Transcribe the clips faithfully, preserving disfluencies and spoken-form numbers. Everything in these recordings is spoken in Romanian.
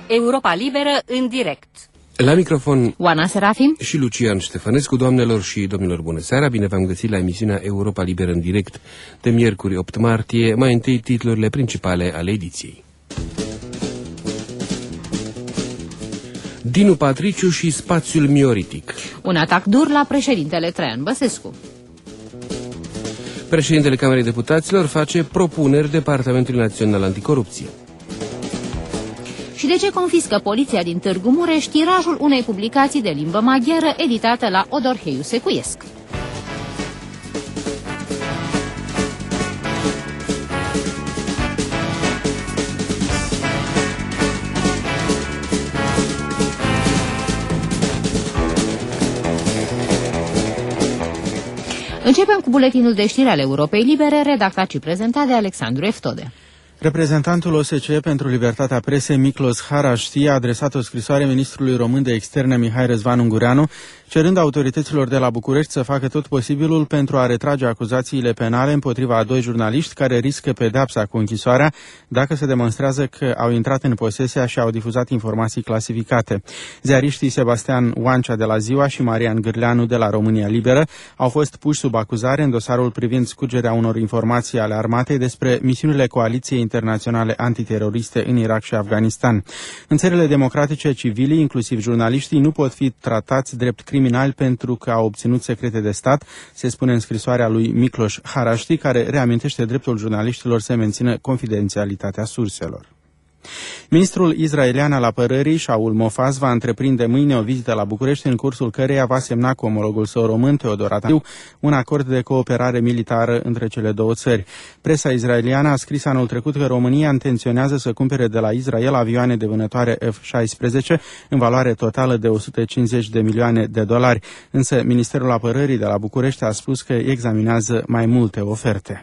Europa Liberă în direct. La microfon Oana Serafim și Lucian Ștefănescu. Doamnelor și domnilor, bună seara, bine v-am găsit la emisiunea Europa Liberă în direct de miercuri opt martie. Mai întâi titlurile principale ale ediției. Dinu Patriciu și spațiul mioritic. Un atac dur la președintele Traian Băsescu. Președintele Camerei Deputaților face propuneri Departamentului Național Anticorupție. Și de ce confiscă poliția din Târgu Mureș tirajul unei publicații de limbă maghiară editată la Odorheiu Secuiesc? Începem cu buletinul de știri al Europei Libere, redactat și prezentat de Alexandru Eftode. Reprezentantul O S C E pentru Libertatea Presei, Miklos Haraști, a adresat o scrisoare ministrului român de externe Mihai Răzvan Ungureanu, cerând autorităților de la București să facă tot posibilul pentru a retrage acuzațiile penale împotriva a doi jurnaliști care riscă pedeapsa cu închisoarea dacă se demonstrează că au intrat în posesia și au difuzat informații clasificate. Ziariștii Sebastian Oancea de la Ziua și Marian Gârleanu de la România Liberă au fost puși sub acuzare în dosarul privind scurgerea unor informații ale armatei despre misiunile coaliției internaționale antiteroriste în Irak și Afganistan. În țările democratice, civilii, inclusiv jurnaliștii, nu pot fi tratați drept criminali pentru că au obținut secrete de stat, se spune în scrisoarea lui Miklos Haraști, care reamintește dreptul jurnaliștilor să mențină confidențialitatea surselor. Ministrul israelian al apărării, Shaul Mofaz, va întreprinde mâine o vizită la București, în cursul căreia va semna cu omologul său român, Teodor Atanassiu, un acord de cooperare militară între cele două țări. Presa israeliană a scris anul trecut că România intenționează să cumpere de la Israel avioane de vânătoare F șaisprezece în valoare totală de o sută cincizeci de milioane de dolari, însă Ministerul Apărării de la București a spus că examinează mai multe oferte.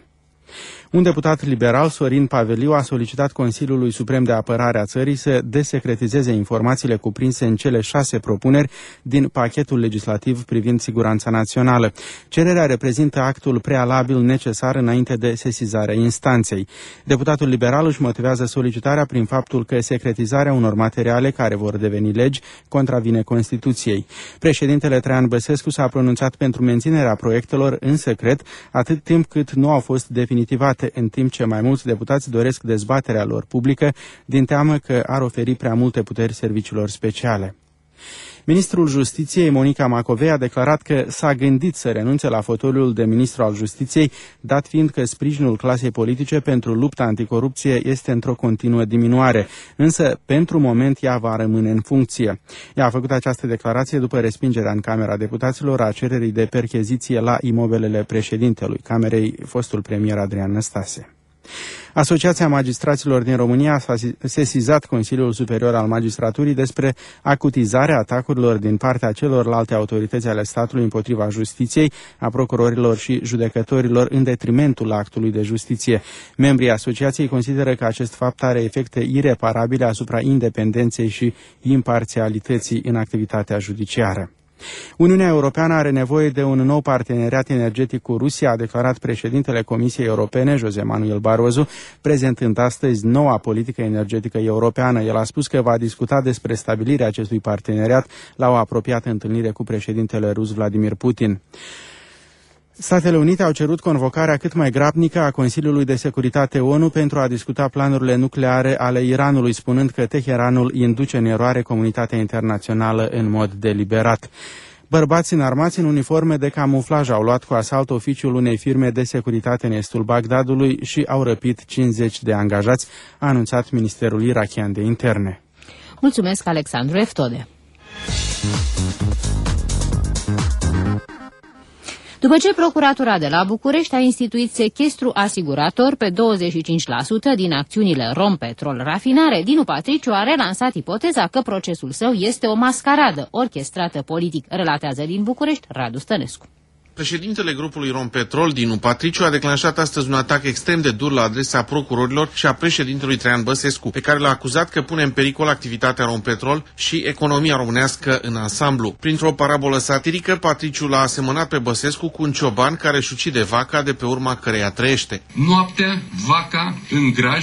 Un deputat liberal, Sorin Paveliu, a solicitat Consiliului Suprem de Apărare a țării să desecretizeze informațiile cuprinse în cele șase propuneri din pachetul legislativ privind siguranța națională. Cererea reprezintă actul prealabil necesar înainte de sesizarea instanței. Deputatul liberal își motivează solicitarea prin faptul că secretizarea unor materiale care vor deveni legi contravine Constituției. Președintele Traian Băsescu s-a pronunțat pentru menținerea proiectelor în secret, atât timp cât nu au fost definitivate, în timp ce mai mulți deputați doresc dezbaterea lor publică din teamă că ar oferi prea multe puteri serviciilor speciale. Ministrul Justiției, Monica Macovei, a declarat că s-a gândit să renunțe la fotoliul de ministru al Justiției, dat fiind că sprijinul clasei politice pentru lupta anticorupție este într-o continuă diminuare, însă pentru moment ea va rămâne în funcție. Ea a făcut această declarație după respingerea în Camera Deputaților a cererii de percheziție la imobilele președintelui Camerei, fostul premier Adrian Năstase. Asociația Magistraților din România a sesizat Consiliul Superior al Magistraturii despre acutizarea atacurilor din partea celorlalte autorități ale statului împotriva justiției, a procurorilor și judecătorilor în detrimentul actului de justiție. Membrii asociației consideră că acest fapt are efecte ireparabile asupra independenței și imparțialității în activitatea judiciară. Uniunea Europeană are nevoie de un nou parteneriat energetic cu Rusia, a declarat președintele Comisiei Europene, José Manuel Barroso, prezentând astăzi noua politică energetică europeană. El a spus că va discuta despre stabilirea acestui parteneriat la o apropiată întâlnire cu președintele rus Vladimir Putin. Statele Unite au cerut convocarea cât mai grabnică a Consiliului de Securitate O N U pentru a discuta planurile nucleare ale Iranului, spunând că Teheranul induce în eroare comunitatea internațională în mod deliberat. Bărbați înarmați în uniforme de camuflaj au luat cu asalt oficiul unei firme de securitate în estul Bagdadului și au răpit cincizeci de angajați, a anunțat Ministerul Irakian de Interne. Mulțumesc, Alexandru Eftode. După ce Procuratura de la București a instituit sechestru asigurator pe douăzeci și cinci la sută din acțiunile Rompetrol Rafinare, Dinu Patriciu a relansat ipoteza că procesul său este o mascaradă orchestrată politic, relatează din București Radu Stănescu. Președintele grupului Rompetrol, Dinu Patriciu, a declanșat astăzi un atac extrem de dur la adresa procurorilor și a președintelui Traian Băsescu, pe care l-a acuzat că pune în pericol activitatea Rompetrol și economia românească în ansamblu. Printr-o parabolă satirică, Patriciu l-a asemănat pe Băsescu cu un cioban care își ucide vaca de pe urma căreia trăiește. Noaptea, vaca în grajd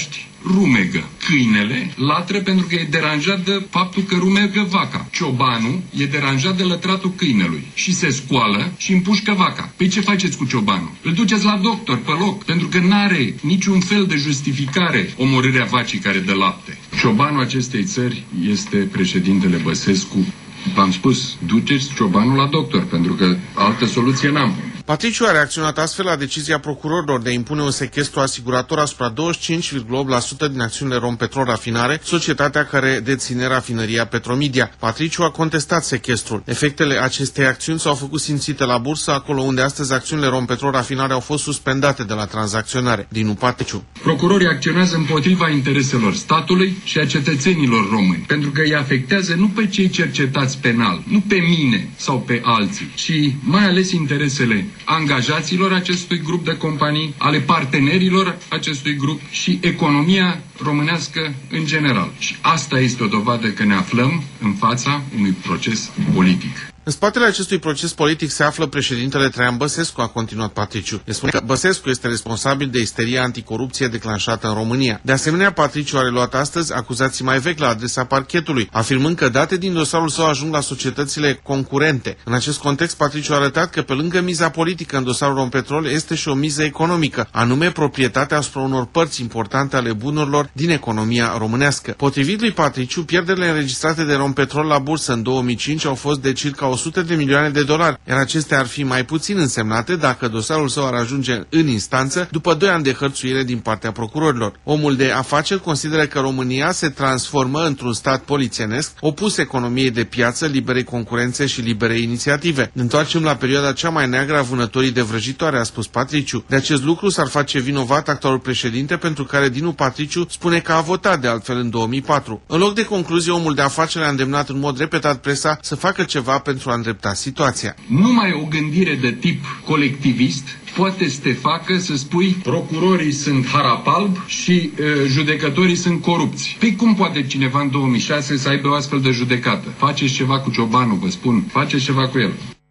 rumegă. Câinele latră pentru că e deranjat de faptul că rumegă vaca. Ciobanul e deranjat de lătratul câinelui și se scoală și împușcă vaca. Păi ce faceți cu ciobanul? Îl duceți la doctor pe loc, pentru că n-are niciun fel de justificare omorârea vacii care dă lapte. Ciobanul acestei țări este președintele Băsescu. V-am spus, duceți ciobanul la doctor, pentru că altă soluție n-am. Patriciu a reacționat astfel la decizia procurorilor de a impune un sechestru asigurator asupra douăzeci și cinci virgulă opt la sută din acțiunile Rompetrol Rafinare, societatea care deține rafinăria Petromedia. Patriciu a contestat sechestrul. Efectele acestei acțiuni s-au făcut simțite la bursă, acolo unde astăzi acțiunile Rompetrol Rafinare au fost suspendate de la tranzacționare. Dinu Patriciu. Procurorii acționează împotriva intereselor statului și a cetățenilor români, pentru că îi afectează nu pe cei cercetați penal, nu pe mine sau pe alții, ci mai ales interesele angajaților acestui grup de companii, ale partenerilor acestui grup și economia românească în general. Și asta este o dovadă că ne aflăm în fața unui proces politic. În spatele acestui proces politic se află președintele Traian Băsescu, a continuat Patriciu. El spune că Băsescu este responsabil de isteria anticorupție declanșată în România. De asemenea, Patriciu a reluat astăzi acuzații mai vechi la adresa parchetului, afirmând că date din dosarul său ajung la societățile concurente. În acest context, Patriciu a arătat că pe lângă miza politică în dosarul Rompetrol este și o miză economică, anume proprietatea asupra unor părți importante ale bunurilor din economia românească. Potrivit lui Patriciu, pierderile înregistrate de Rompetrol la bursă în două mii cinci au fost de circa o sută de milioane de dolari, iar acestea ar fi mai puțin însemnate dacă dosarul său ar ajunge în instanță după doi ani de hărțuire din partea procurorilor. Omul de afaceri consideră că România se transformă într-un stat polițienesc, opus economiei de piață, liberei concurențe și liberei inițiative. Ne întoarcem la perioada cea mai neagră a vânătorii de vrăjitoare, a spus Patriciu. De acest lucru s-ar face vinovat actualul președinte, pentru care Dinu Patriciu spune că a votat de altfel în două mii patru. În loc de concluzie, omul de afaceri a îndemnat în mod repetat presa să facă ceva pentru a îndrepta situația. Numai o gândire de tip colectivist poate să te facă să spui procurorii sunt harapalb și uh, judecătorii sunt corupți. Păi cum poate cineva în două mii șase să aibă o astfel de judecată? Faceți ceva cu Ciobanul, vă spun, faceți ceva cu el.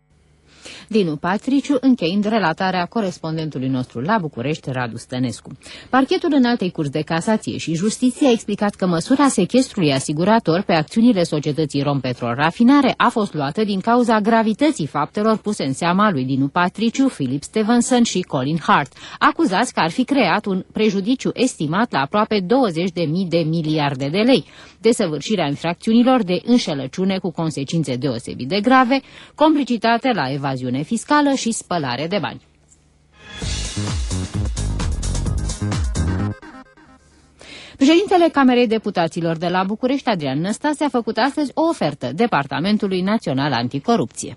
Dinu Patriciu, încheind relatarea corespondentului nostru la București, Radu Stănescu. Parchetul Înaltei Curți de Casație și Justiție a explicat că măsura sechestrului asigurator pe acțiunile societății Rompetrol Rafinare a fost luată din cauza gravității faptelor puse în seama lui Dinu Patriciu, Philip Stevenson și Colin Hart, acuzați că ar fi creat un prejudiciu estimat la aproape douăzeci de mii de miliarde de lei, desăvârșirea infracțiunilor de înșelăciune cu consecințe deosebit de grave, complicitate la evaziune fiscală și spălare de bani. Președintele Camerei Deputaților de la București, Adrian Năstase, a făcut astăzi o ofertă Departamentului Național Anticorupție.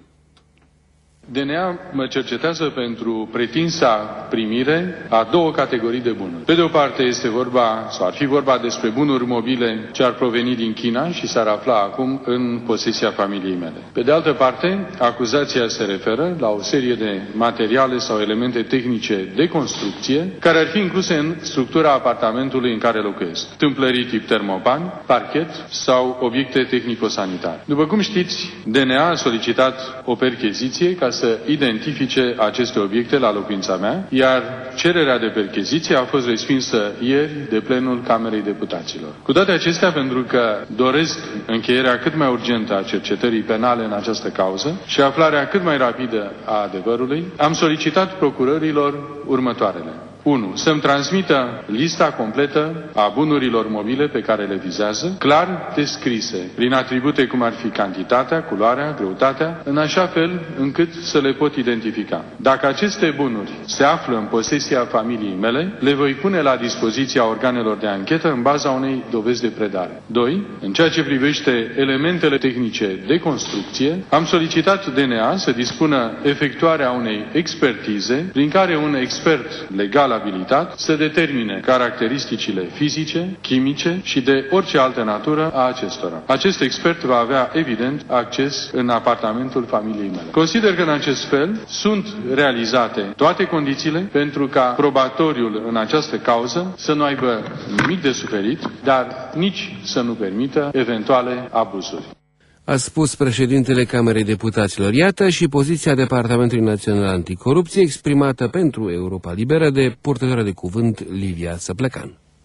D N A mă cercetează pentru pretinsa primire a două categorii de bunuri. Pe de o parte este vorba, sau ar fi vorba despre bunuri mobile ce ar proveni din China și s-ar afla acum în posesia familiei mele. Pe de altă parte, acuzația se referă la o serie de materiale sau elemente tehnice de construcție care ar fi incluse în structura apartamentului în care locuiesc. Tâmplării tip termopan, parchet sau obiecte tehnico-sanitare. După cum știți, D N A a solicitat o percheziție ca să identifice aceste obiecte la locuința mea, iar cererea de percheziție a fost respinsă ieri de plenul Camerei Deputaților. Cu toate acestea, pentru că doresc încheierea cât mai urgentă a cercetării penale în această cauză și aflarea cât mai rapidă a adevărului, am solicitat procurorilor următoarele. unu. Să-mi transmită lista completă a bunurilor mobile pe care le vizează, clar descrise, prin atribute cum ar fi cantitatea, culoarea, greutatea, în așa fel încât să le pot identifica. Dacă aceste bunuri se află în posesia familiei mele, le voi pune la dispoziția organelor de anchetă în baza unei dovezi de predare. doi. În ceea ce privește elementele tehnice de construcție, am solicitat D N A să dispună efectuarea unei expertize prin care un expert legal abilitat să determine caracteristicile fizice, chimice și de orice altă natură a acestora. Acest expert va avea, evident, acces în apartamentul familiei mele. Consider că în acest fel sunt realizate toate condițiile pentru ca probatoriul în această cauză să nu aibă nimic de suferit, dar nici să nu permită eventuale abuzuri. A spus președintele Camerei Deputaților. Iată și poziția Departamentului Național Anticorupție exprimată pentru Europa Liberă de purtătoarea de cuvânt Livia Săplecan.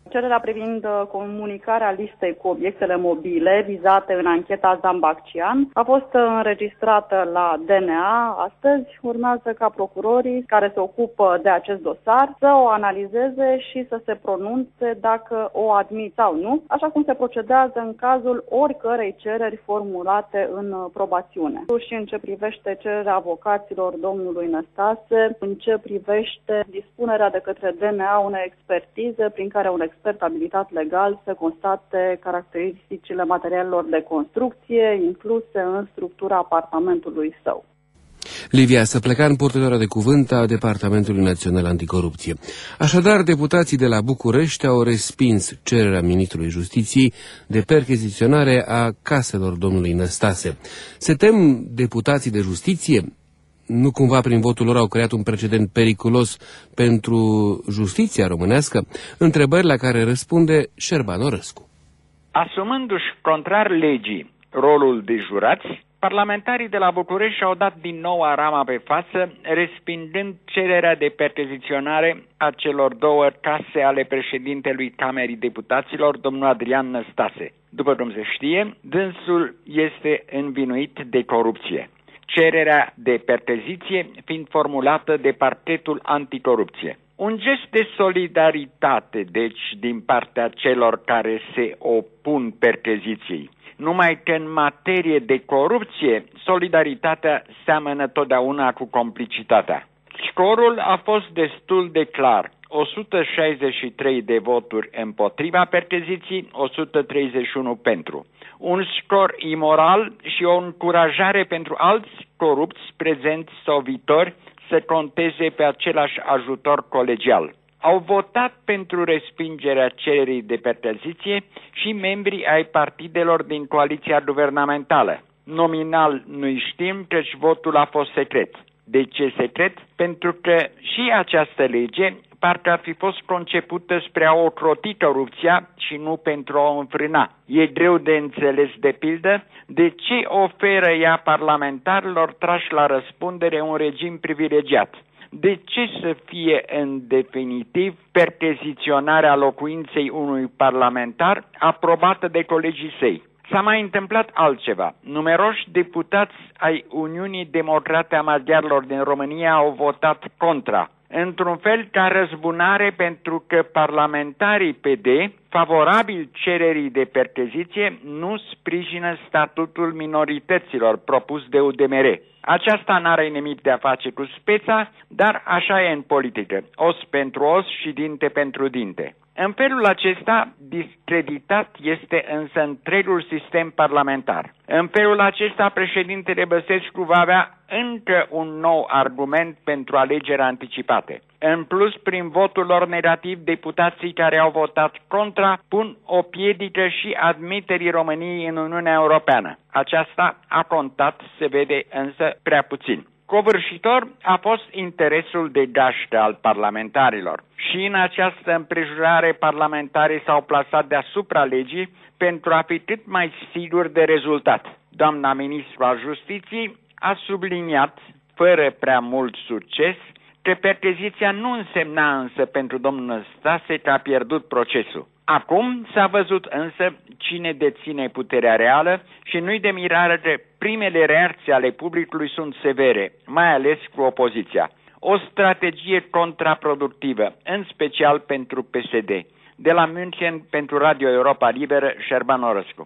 Cererea privind comunicarea listei cu obiectele mobile vizate în ancheta Zambaccian a fost înregistrată la D N A astăzi. Urmează ca procurorii care se ocupă de acest dosar să o analizeze și să se pronunțe dacă o admit sau nu, așa cum se procedează în cazul oricărei cereri formulate în probațiune. Și în ce privește cererea avocaților domnului Năstase, în ce privește dispunerea de către D N A unei expertize prin care un expert abilitat legal să constate caracteristicile materialelor de construcție incluse în structura apartamentului său. Livia Săplecan, purtătoare de cuvânt a Departamentului Național Anticorupție. Așadar, deputații de la București au respins cererea Ministrului Justiției de percheziționare a caselor domnului Năstase. Se tem deputații de justiție? Nu cumva prin votul lor au creat un precedent periculos pentru justiția românească? Întrebări la care răspunde Șerban Orăscu. Asumându-și contrar legii rolul de jurați, parlamentarii de la București și-au dat din nou arama pe față, respingând cererea de percheziționare a celor două case ale președintelui Camerei Deputaților, domnul Adrian Năstase. După cum se știe, dânsul este învinuit de corupție. Cererea de percheziție fiind formulată de Parchetul Anticorupție. Un gest de solidaritate, deci, din partea celor care se opun percheziției. Numai că în materie de corupție, solidaritatea seamănă totdeauna cu complicitatea. Scorul a fost destul de clar. o sută șaizeci și trei de voturi împotriva percheziției, o sută treizeci și unu pentru. Un scor imoral și o încurajare pentru alți corupți prezenți sau viitori să conteze pe același ajutor colegial. Au votat pentru respingerea cererii de percheziție și membrii ai partidelor din coaliția guvernamentală. Nominal nu știm căci votul a fost secret. De ce secret? Pentru că și această lege parcă ar fi fost concepută spre a ocroti corupția și nu pentru a o înfrâna. E greu de înțeles, de pildă, de ce oferă ea parlamentarilor trași la răspundere un regim privilegiat. De ce să fie în definitiv percheziționarea locuinței unui parlamentar aprobată de colegii săi? S-a mai întâmplat altceva. Numeroși deputați ai Uniunii Democrate a Maghiarilor din România au votat contra, într-un fel ca răzbunare pentru că parlamentarii P D, favorabili cererii de percheziție, nu sprijină statutul minorităților propus de U D M R. Aceasta n-are nimic de a face cu speța, dar așa e în politică, os pentru os și dinte pentru dinte. În felul acesta, discreditat este însă întregul sistem parlamentar. În felul acesta, președintele Băsescu va avea încă un nou argument pentru alegerea anticipate. În plus, prin votul lor negativ, deputații care au votat contra pun o piedică și admiterii României în Uniunea Europeană. Aceasta a contat, se vede însă prea puțin. Covârșitor a fost interesul de gașcă al parlamentarilor. Și în această împrejurare parlamentarii s-au plasat deasupra legii pentru a fi cât mai siguri de rezultat. Doamna ministru al Justiției a subliniat, fără prea mult succes, că percheziția nu însemna însă pentru domnul Năstase că a pierdut procesul. Acum s-a văzut însă cine deține puterea reală și nu-i de mirare că primele reacții ale publicului sunt severe, mai ales cu opoziția. O strategie contraproductivă, în special pentru P S D. De la München, pentru Radio Europa Liberă, Șerban Orăscu.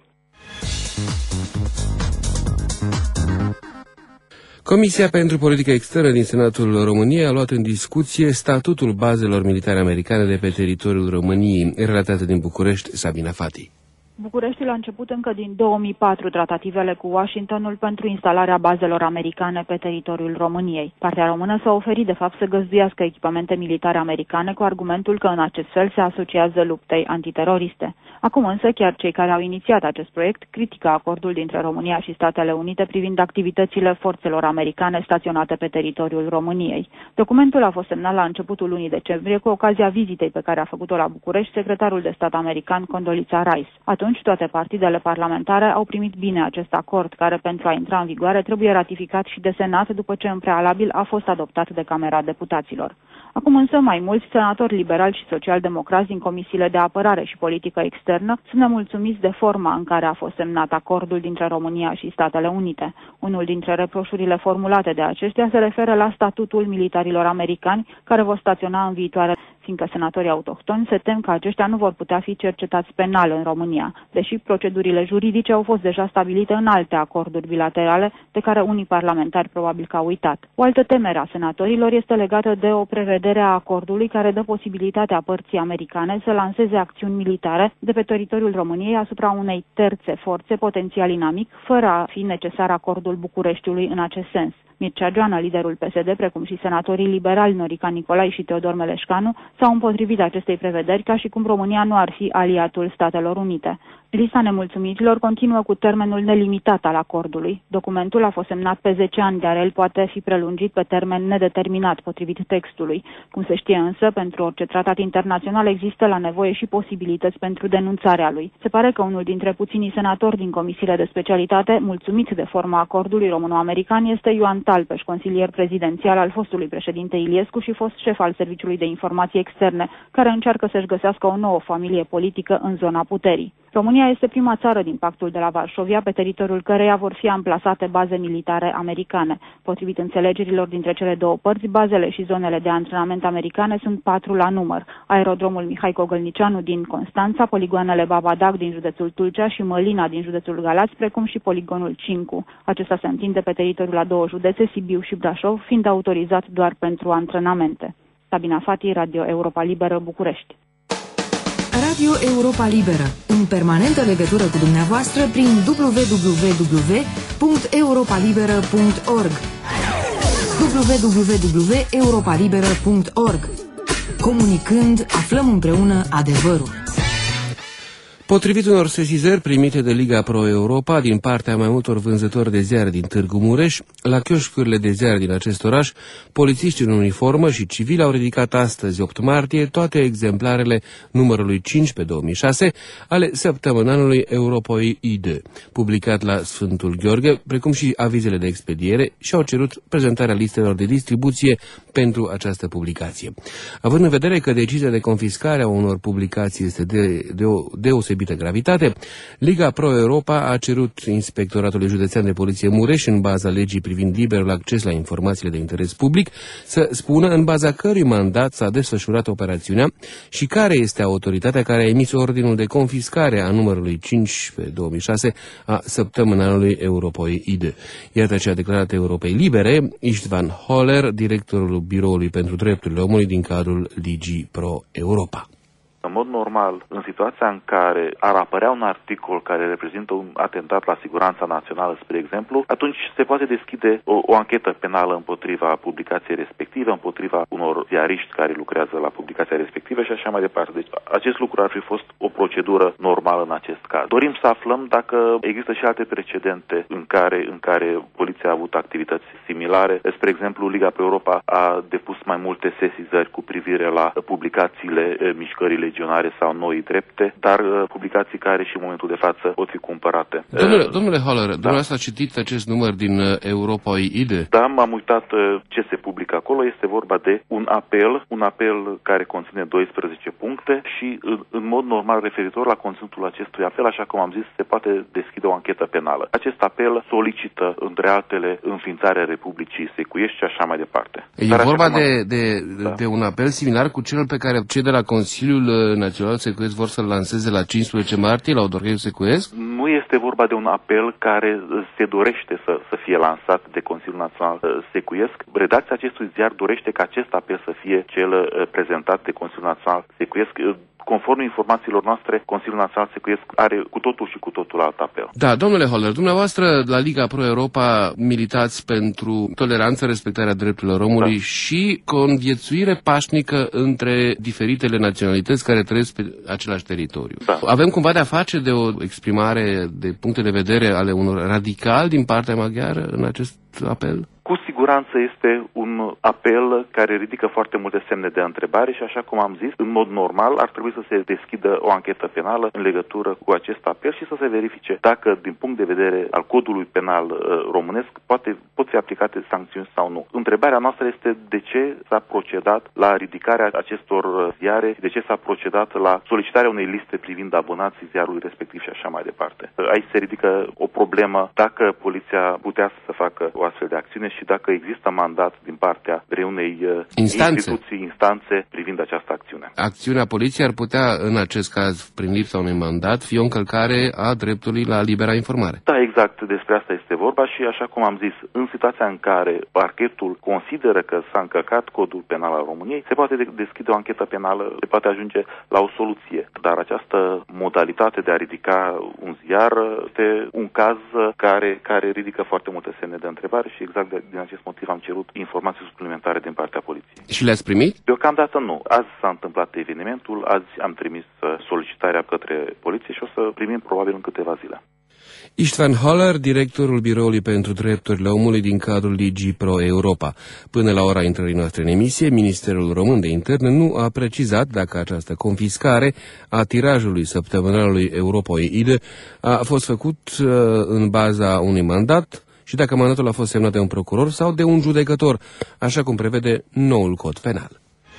Comisia pentru Politică Externă din Senatul României a luat în discuție statutul bazelor militare americane de pe teritoriul României, relatată din București, Sabina Fati. Bucureștiul a început încă din două mii patru tratativele cu Washingtonul pentru instalarea bazelor americane pe teritoriul României. Partea română s-a oferit de fapt să găzduiască echipamente militare americane cu argumentul că în acest fel se asociază luptei antiteroriste. Acum însă chiar cei care au inițiat acest proiect critică acordul dintre România și Statele Unite privind activitățile forțelor americane staționate pe teritoriul României. Documentul a fost semnat la începutul lunii decembrie cu ocazia vizitei pe care a făcut-o la București secretarul de stat american Condoleezza Rice. Atunci toate partidele parlamentare au primit bine acest acord, care pentru a intra în vigoare trebuie ratificat și de Senat după ce în prealabil a fost adoptat de Camera Deputaților. Acum însă mai mulți senatori liberali și social-democrați din comisiile de apărare și politică externă sunt nemulțumiți de forma în care a fost semnat acordul dintre România și Statele Unite. Unul dintre reproșurile formulate de aceștia se referă la statutul militarilor americani care vor staționa în viitoare, fiindcă senatorii autohtoni se tem că aceștia nu vor putea fi cercetați penal în România, deși procedurile juridice au fost deja stabilite în alte acorduri bilaterale, de care unii parlamentari probabil că au uitat. O altă temere a senatorilor este legată de o prevedere a acordului care dă posibilitatea părții americane să lanseze acțiuni militare de pe teritoriul României asupra unei terțe forțe potențial inamic, fără a fi necesar acordul Bucureștiului în acest sens. Mircea Joană, liderul P S D, precum și senatorii liberali Norica Nicolai și Teodor Meleșcanu, s-au împotrivit acestei prevederi ca și cum România nu ar fi aliatul Statelor Unite. Lista nemulțumirilor continuă cu termenul nelimitat al acordului. Documentul a fost semnat pe zece ani, dar el poate fi prelungit pe termen nedeterminat, potrivit textului. Cum se știe însă, pentru orice tratat internațional există la nevoie și posibilități pentru denunțarea lui. Se pare că unul dintre puținii senatori din comisiile de specialitate, mulțumit de forma acordului româno-american, este Ioan Talpeș, consilier prezidențial al fostului președinte Iliescu și fost șef al Serviciului de Informații Externe, care încearcă să-și găsească o nouă familie politică în zona puterii. România este prima țară din Pactul de la Varșovia, pe teritoriul căreia vor fi amplasate baze militare americane. Potrivit înțelegerilor dintre cele două părți, bazele și zonele de antrenament americane sunt patru la număr: aerodromul Mihai Cogălnicianu din Constanța, poligoanele Babadag din județul Tulcea și Mălina din județul Galați, precum și poligonul Cincu. Acesta se întinde pe teritoriul a două județe, Sibiu și Brașov, fiind autorizat doar pentru antrenamente. Sabina Fati, Radio Europa Liberă, București. Radio Europa Liberă, în permanentă legătură cu dumneavoastră prin w w w punct europa liberă punct org w w w punct europa liberă punct org. Comunicând, aflăm împreună adevărul. Potrivit unor sesizări primite de Liga Pro Europa din partea mai multor vânzători de ziare din Târgu Mureș, la chioșcurile de ziare din acest oraș, polițiști în uniformă și civili au ridicat astăzi, opt martie, toate exemplarele numărului cinci pe două mii șase ale săptămânalului Europoi I D, publicat la Sfântul Gheorghe, precum și avizele de expediere, și au cerut prezentarea listelor de distribuție pentru această publicație. Având în vedere că decizia de confiscare a unor publicații este de, de o deosebită gravitate, Liga Pro Europa a cerut Inspectoratului Județean de Poliție Mureș, în baza legii privind liberul acces la informațiile de interes public, să spună în baza cărui mandat s-a desfășurat operațiunea și care este autoritatea care a emis ordinul de confiscare a numărului cinci pe două mii șase a săptămânalului Europoi I D. Iată ce a declarat Europei Libere Istvan Holler, directorul Biroului pentru Drepturile Omului din cadrul Ligii Pro Europa. În mod normal, în situația în care ar apărea un articol care reprezintă un atentat la siguranța națională, spre exemplu, atunci se poate deschide o, o anchetă penală împotriva publicației respective, împotriva unor ziariști care lucrează la publicația respectivă și așa mai departe. Deci acest lucru ar fi fost o procedură normală în acest caz. Dorim să aflăm dacă există și alte precedente în care, în care poliția a avut activități similare. Spre exemplu, Liga Pro Europa a depus mai multe sesizări cu privire la publicațiile Mișcării Legionare sau Noi Drepte, dar uh, publicații care și în momentul de față pot fi cumpărate. Domnule, domnule Holler, da. Dumneavoastră a citit acest număr din uh, Europoi I D? Da, m-am uitat uh, ce se publică acolo. Este vorba de un apel, un apel care conține doisprezece puncte și în, în mod normal referitor la conținutul acestui apel, așa cum am zis, se poate deschide o anchetă penală. Acest apel solicită, între altele, înființarea Republicii Secuiești și așa mai departe. E dar vorba de, de, da. de un apel similar cu cel pe care cei de la Consiliul Național Secuiesc vor să-l lanseze la cincisprezece martie, la Odorheiu Secuiesc? Nu este vorba de un apel care se dorește să, să fie lansat de Consiliul Național Secuiesc. Redacția acestui ziar dorește ca acest apel să fie cel prezentat de Consiliul Național Secuiesc. Conform informațiilor noastre, Consiliul Național Secuiesc are cu totul și cu totul alt apel. Da, domnule Holler, dumneavoastră la Liga Pro Europa militați pentru toleranță, respectarea drepturilor omului, da, și conviețuire pașnică între diferitele naționalități care trăiesc pe același teritoriu. Da. Avem cumva de-a face de o exprimare de puncte de vedere ale unor radicali din partea maghiară în acest apel? Cu siguranță este un apel care ridică foarte multe semne de întrebare și, așa cum am zis, în mod normal ar trebui să se deschidă o anchetă penală în legătură cu acest apel și să se verifice dacă, din punct de vedere al codului penal uh, românesc, poate, pot fi aplicate sancțiuni sau nu. Întrebarea noastră este de ce s-a procedat la ridicarea acestor ziare, de ce s-a procedat la solicitarea unei liste privind abonații ziarului respectiv și așa mai departe. Aici se ridică o problemă dacă poliția putea să facă o astfel de acțiune și dacă există mandat din partea unei instanțe. instituții, instanțe privind această acțiune. Acțiunea poliției ar putea, în acest caz, prin lipsa unui mandat, fi o încălcare a dreptului la libera informare. Da, exact, despre asta este vorba și, așa cum am zis, în situația în care parchetul consideră că s-a încălcat codul penal al României, se poate deschide o anchetă penală, se poate ajunge la o soluție. Dar această modalitate de a ridica un ziar este un caz care, care ridică foarte multe semne de întrebare și exact de, din acest motiv am cerut informații suplimentare din partea poliției. Și le-ați primit? Deocamdată nu. Azi s-a întâmplat evenimentul, azi am trimis solicitarea către poliție și o să primim probabil în câteva zile. Istvan Holler, directorul Biroului pentru Drepturile Omului din cadrul DigiPro Europa. Până la ora intrării noastre în emisie, Ministerul Român de Interne nu a precizat dacă această confiscare a tirajului săptămânalului Europa.id a fost făcut uh, în baza unui mandat și dacă mandatul a fost semnat de un procuror sau de un judecător, așa cum prevede noul cod penal.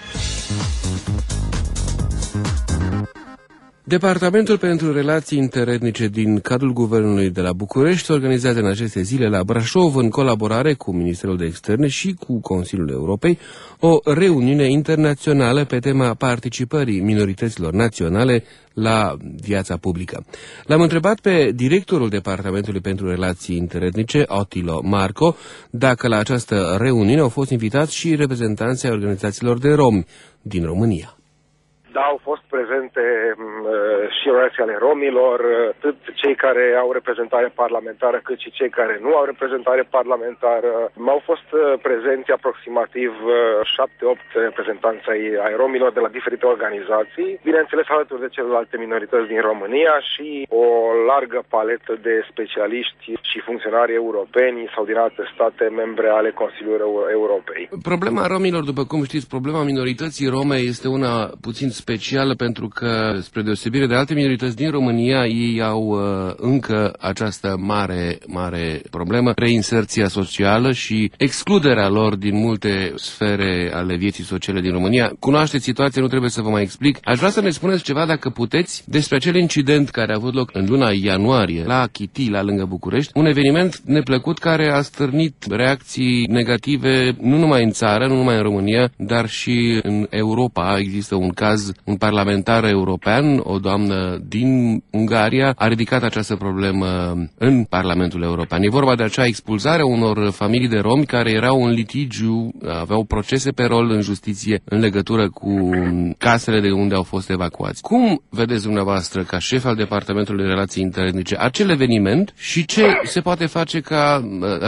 Departamentul pentru Relații Interetnice din cadrul Guvernului de la București organizează în aceste zile la Brașov, în colaborare cu Ministerul de Externe și cu Consiliul Europei, o reuniune internațională pe tema participării minorităților naționale la viața publică. L-am întrebat pe directorul Departamentului pentru Relații Interetnice, Attilo Marco, dacă la această reuniune au fost invitați și reprezentanții organizațiilor de romi din România. Da, au fost prezente uh, și organizații ale romilor, atât cei care au reprezentare parlamentară, cât și cei care nu au reprezentare parlamentară. Au fost uh, prezenți aproximativ șapte opt uh, reprezentanți ai, ai romilor de la diferite organizații, bineînțeles alături de celelalte minorități din România și o largă paletă de specialiști și funcționari europeni sau din alte state membre ale Consiliului Europei. Problema romilor, după cum știți, problema minorității rome este una puțin specială pentru că, spre deosebire de alte minorități din România, ei au uh, încă această mare, mare problemă, reinserția socială și excluderea lor din multe sfere ale vieții sociale din România. Cunoașteți situația, nu trebuie să vă mai explic. Aș vrea să ne spuneți ceva, dacă puteți, despre acel incident care a avut loc în luna ianuarie la Chitila, lângă București, un eveniment neplăcut care a stârnit reacții negative nu numai în țară, nu numai în România, dar și în Europa. Există un caz, un parlamentar european, o doamnă din Ungaria, a ridicat această problemă în Parlamentul European. E vorba de acea expulzare a unor familii de romi care erau în litigiu, aveau procese pe rol în justiție în legătură cu casele de unde au fost evacuați. Cum vedeți dumneavoastră, ca șef al Departamentului de Relații Interetnice, acel eveniment și ce se poate face ca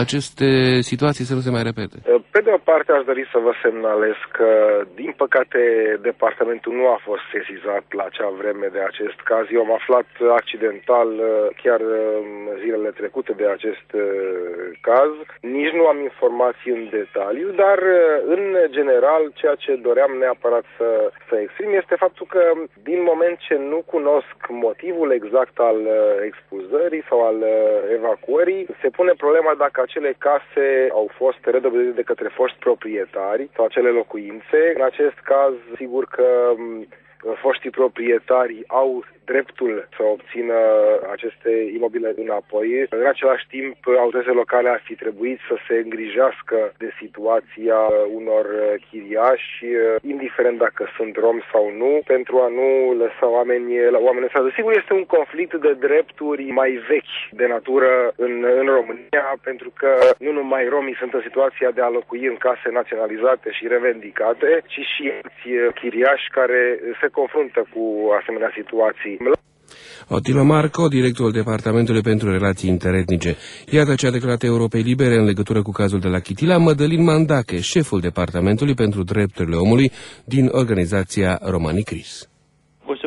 aceste situații să nu se mai repete? Pe de o parte, aș dori să vă semnalez că, din păcate, departamentul nu a fost sesizat la acea vreme de acest caz. Eu am aflat accidental, chiar zilele trecute, de acest caz. Nici nu am informații în detaliu, dar, în general, ceea ce doream neapărat să, să exprim este faptul că, din moment ce nu cunosc motivul exact al expulzării sau al evacuării, se pune problema dacă acele case au fost redobândite de către foști proprietari sau acele locuințe. În acest caz, sigur că foștii proprietari au dreptul să obțină aceste imobile înapoi. În același timp, autoritățile locale ar fi trebuit să se îngrijească de situația unor chiriași, indiferent dacă sunt romi sau nu, pentru a nu lăsa oameni la oameni stradă. Sigur, este un conflict de drepturi mai vechi de natură în, în România, pentru că nu numai romii sunt în situația de a locui în case naționalizate și revendicate, ci și chiriași care se confruntă cu asemenea situații. Attilo Marco, directorul Departamentului pentru Relații Interetnice. Iată ce a declarat Europei Libere în legătură cu cazul de la Chitila Mădălin Mandache, șeful Departamentului pentru Drepturile Omului din organizația Romani Cris.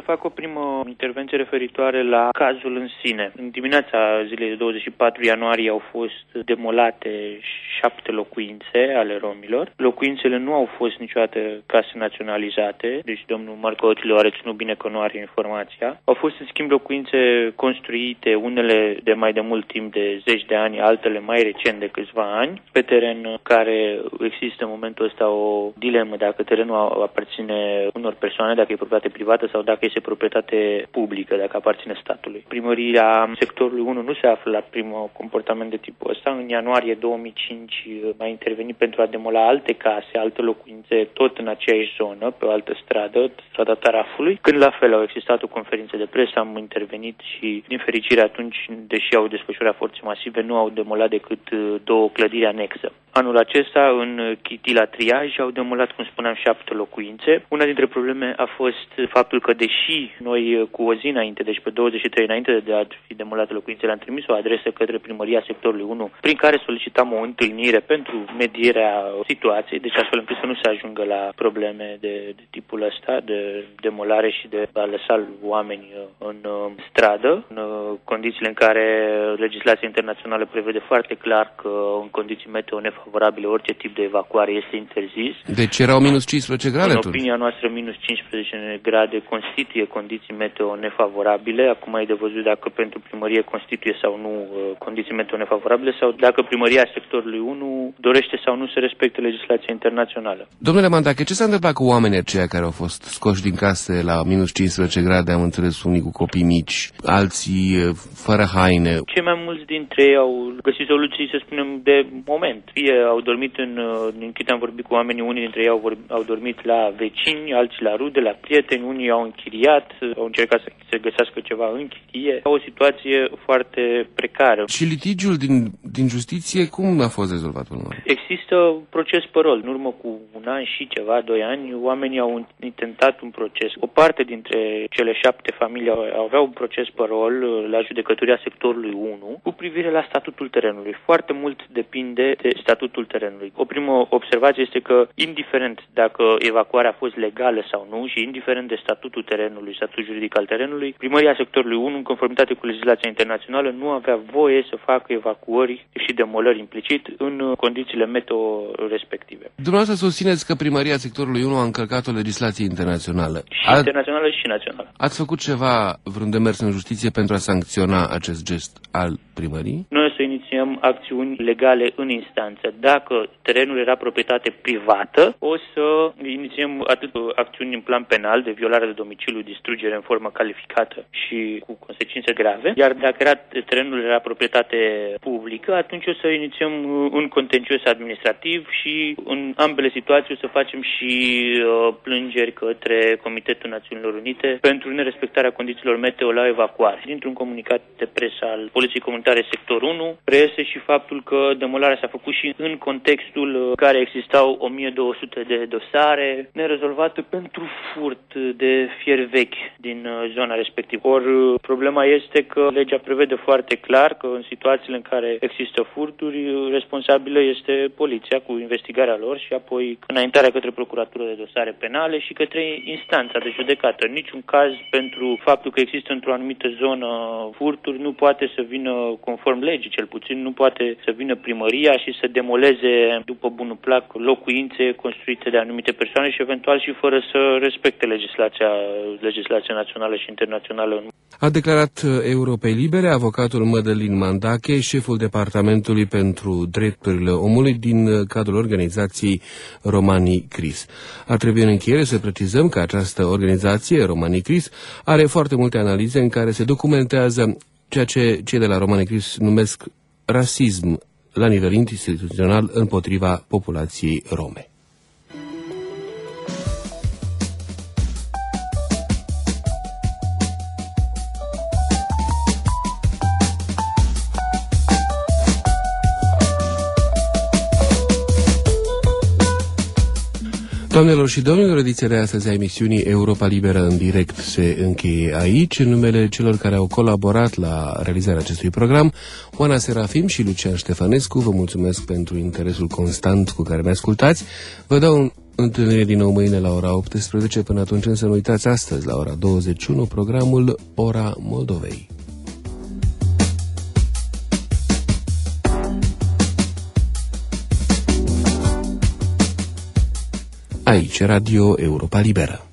fac o primă intervenție referitoare la cazul în sine. În dimineața zilei de douăzeci și patru ianuarie au fost demolate șapte locuințe ale romilor. Locuințele nu au fost niciodată case naționalizate, deci domnul Marco Oțileu a reținut bine că nu are informația. Au fost, în schimb, locuințe construite, unele de mai de mult timp, de zeci de ani, altele mai recent de câțiva ani, pe teren care există în momentul ăsta o dilemă dacă terenul aparține unor persoane, dacă e proprietate privată sau dacă este proprietate publică, dacă aparține statului. Primăria sectorului unu nu se află la primul comportament de tipul ăsta. În ianuarie două mii cinci a intervenit pentru a demola alte case, alte locuințe, tot în aceeași zonă, pe o altă stradă, strada Tarafului. Când la fel au existat o conferință de presă, am intervenit și, din fericire, atunci, deși au desfășurat forțe masive, nu au demolat decât două clădiri anexe. Anul acesta, în Chitila Triaj, au demolat, cum spuneam, șapte locuințe. Una dintre probleme a fost faptul că, deși noi cu o zi înainte, deci pe douăzeci și trei înainte de a fi demolate locuințele, am trimis o adresă către primăria sectorului unu, prin care solicitam o întâlnire pentru medierea situației, deci astfel încât să nu se ajungă la probleme de, de tipul ăsta, de demolare și de a lăsa oameni în stradă, în condițiile în care legislația internațională prevede foarte clar că în condiții meteo nefavorabile orice tip de evacuare este interzis. Deci erau minus cincisprezece grade? În opinia noastră, minus cincisprezece grade constituie condiții meteo nefavorabile. Acum e de văzut dacă pentru primărie constituie sau nu condiții meteo nefavorabile sau dacă primăria sectorului unu dorește sau nu să respecte legislația internațională. Domnule Mandache, ce s-a întâmplat cu oamenii aceia care au fost scoși din case la minus cincisprezece grade, am înțeles, unii cu copii mici, alții fără haine? Cei mai mulți dintre ei au găsit soluții, să spunem, de moment. Fie au dormit în, din câte am vorbit cu oamenii, unii dintre ei au, vorbi, au dormit la vecini, alții la rude, la prieteni, unii au închiriat, au încercat să se găsească ceva în chirie. O situație foarte precară. Și litigiul din, din justiție, cum a fost rezolvat până la urmă? Există proces pe rol. În urmă cu un an și ceva, doi ani, oamenii au intentat un proces. O parte dintre cele șapte familii aveau un proces pe rol la judecătoria sectorului unu cu privire la statutul terenului. Foarte mult depinde de statutul terenului. O primă observație este că, indiferent dacă evacuarea a fost legală sau nu și indiferent de statutul terenului, statutul juridic al terenului, primăria sectorului unu, în conformitate cu legislația internațională, nu avea voie să facă evacuări și demolări implicit în condițiile meteo respective. Dumneavoastră susțineți că primăria sectorului unu a încălcat o legislație internațională. Și a... internațională și națională. Ați făcut ceva, vreun demers în justiție pentru a sancționa acest gest al primării? Noi o să inițiem acțiuni legale în instanță. Dacă terenul era proprietate privată, o să inițiem atât acțiuni în plan penal de violare de domiciliu, distrugere în formă calificată și cu consecințe grave, iar dacă era, terenul era proprietate publică, atunci o să inițiem un contencios administrativ și în ambele situații o să facem și uh, plângeri către Comitetul Națiunilor Unite pentru nerespectarea condițiilor meteo la evacuare. Dintr-un comunicat de presă al Poliției Comunitare Sector unu reiese și faptul că demolarea s-a făcut și în contextul în care existau o mie două sute de dosare nerezolvate pentru furt de fier vechi din zona respectivă. Or, problema este că legea prevede foarte clar că în situațiile în care există furturi, responsabilă este poliția cu investigarea lor și apoi înaintarea către procuratură de dosare penale și către instanța de judecată. În niciun caz, pentru faptul că există într-o anumită zonă furturi, nu poate să vină, conform legii cel puțin, nu poate să vină primăria și să demoleze după bunul plac locuințe construite de anumite persoane și eventual și fără să respecte legislația, legislația națională și internațională. A declarat Europei Libere avocatul Mădălin Mandache, șeful Departamentului pentru Drepturile Omului din cadrul organizației Romani Cris. Ar trebui în încheiere să precizăm că această organizație, Romani Cris, are foarte multe analize în care se documentează ceea ce cei de la Romani Cris numesc rasism la nivel instituțional împotriva populației rome. Doamnelor și domnilor, ediția de astăzi a emisiunii Europa Liberă în direct se încheie aici. În numele celor care au colaborat la realizarea acestui program, Oana Serafim și Lucian Ștefănescu, vă mulțumesc pentru interesul constant cu care ne ascultați. Vă dau un Întâlnire din nou mâine la ora optsprezece. Până atunci însă nu uitați astăzi la ora douăzeci și unu programul Ora Moldovei. Aici Radio Europa Liberă.